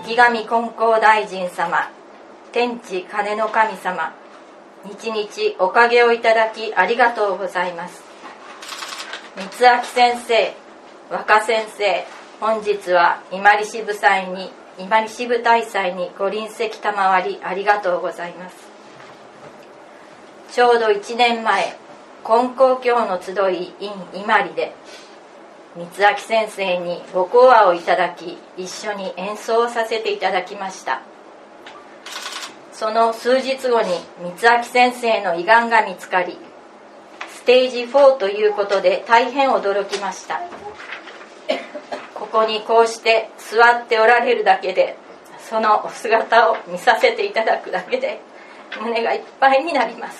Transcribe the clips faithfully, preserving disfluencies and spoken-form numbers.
池上金光大臣様、天地金の神様、日々おかげをいただきありがとうございます。光明先生、若先生、本日は伊万里支部祭に伊万里支部大祭にご臨席賜りありがとうございます。ちょうどいちねんまえ、金光教の集い in 伊万里で光明先生にご講話をいただき、一緒に演奏させていただきました。その数日後に光明先生の胃がんが見つかり、ステージフォーということで大変驚きました。ここにこうして座っておられるだけで、そのお姿を見させていただくだけで胸がいっぱいになります。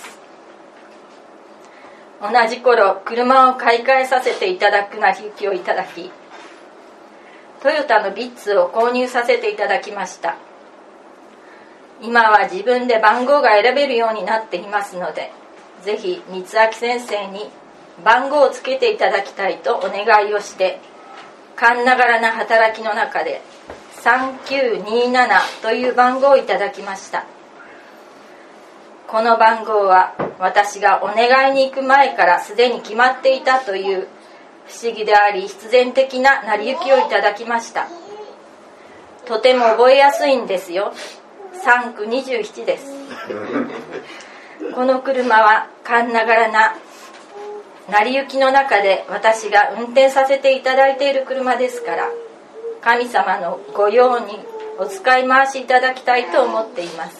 同じ頃、車を買い替えさせていただく成り行きをいただき、トヨタのビッツを購入させていただきました。今は自分で番号が選べるようになっていますので、ぜひ光明先生に番号をつけていただきたいとお願いをして、かんながらな働きの中でさんきゅうにななという番号をいただきました。この番号は私がお願いに行く前からすでに決まっていたという不思議であり必然的な成り行きをいただきました。とても覚えやすいんですよ。さんくにじゅうななです。この車はかんながらな成り行きの中で私が運転させていただいている車ですから、神様のご用にお使い回しいただきたいと思っています。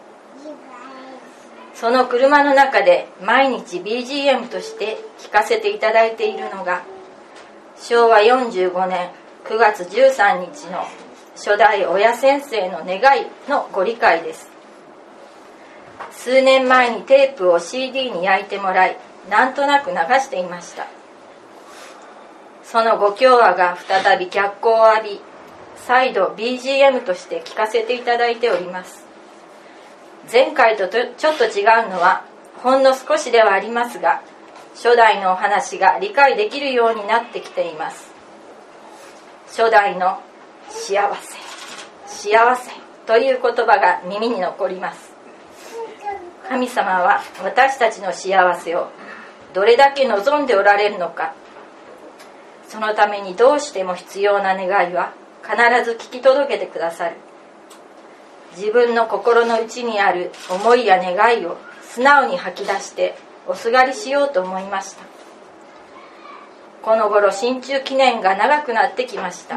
その車の中で毎日 ビージーエム として聴かせていただいているのが、しょうわよんじゅうごねんくがつじゅうさんにちの初代親先生の願いのご理解です。数年前にテープを シーディー に焼いてもらい、なんとなく流していました。そのご教話が再び脚光を浴び、再度 ビージーエム として聴かせていただいております。前回とちょっと違うのはほんの少しではありますが、初代のお話が理解できるようになってきています。初代の幸せ、幸せという言葉が耳に残ります。神様は私たちの幸せをどれだけ望んでおられるのか、そのためにどうしても必要な願いは必ず聞き届けてくださる。自分の心の内にある思いや願いを素直に吐き出しておすがりしようと思いました。この頃新中記念が長くなってきました。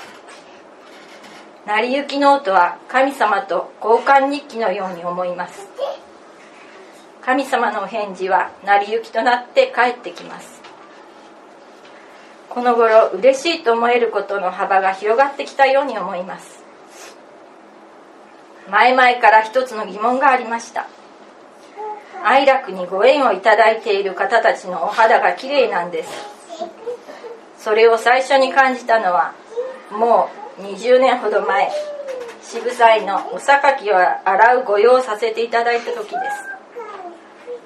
成り行きノートは神様と交換日記のように思います。神様のお返事は成り行きとなって帰ってきます。この頃嬉しいと思えることの幅が広がってきたように思います。前々から一つの疑問がありました。愛楽にご縁をいただいている方たちのお肌がきれいなんです。それを最初に感じたのはもうにじゅうねんほど前、支部祭のお榊を洗うご用をさせていただいた時です。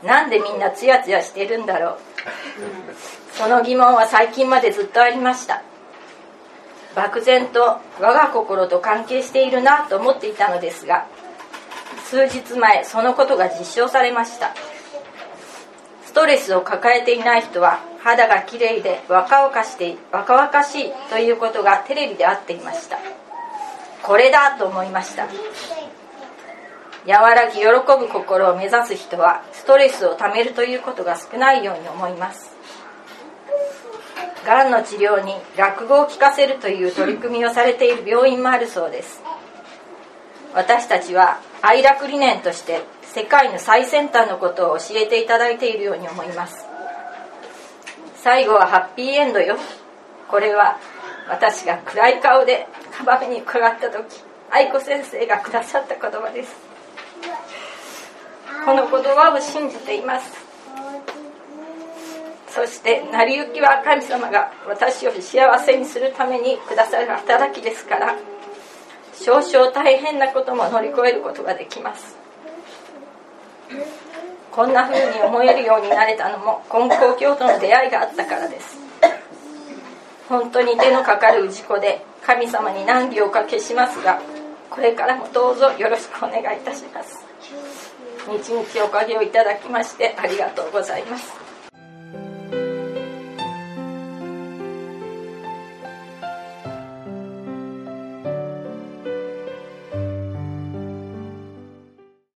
なんでみんなツヤツヤしてるんだろう。その疑問は最近までずっとありました。漠然と我が心と関係しているなと思っていたのですが、数日前そのことが実証されました。ストレスを抱えていない人は肌がきれいで若々して若々しいということがテレビであっていました。これだと思いました。和らぎ喜ぶ心を目指す人はストレスをためるということが少ないように思います。がんの治療に落語を聞かせるという取り組みをされている病院もあるそうです。私たちは愛楽理念として世界の最先端のことを教えていただいているように思います。最後はハッピーエンドよ。これは私が暗い顔でカバメに伺った時、愛子先生がくださった言葉です。この言葉を信じています。そして成り行きは神様が私を幸せにするためにくださる働きですから、少々大変なことも乗り越えることができます。こんな風に思えるようになれたのも金光教との出会いがあったからです。本当に手のかかる氏子で神様に難儀をおかけしますが、 これからもどうぞよろしくお願いいたします。日々おかげをいただきましてありがとうございます。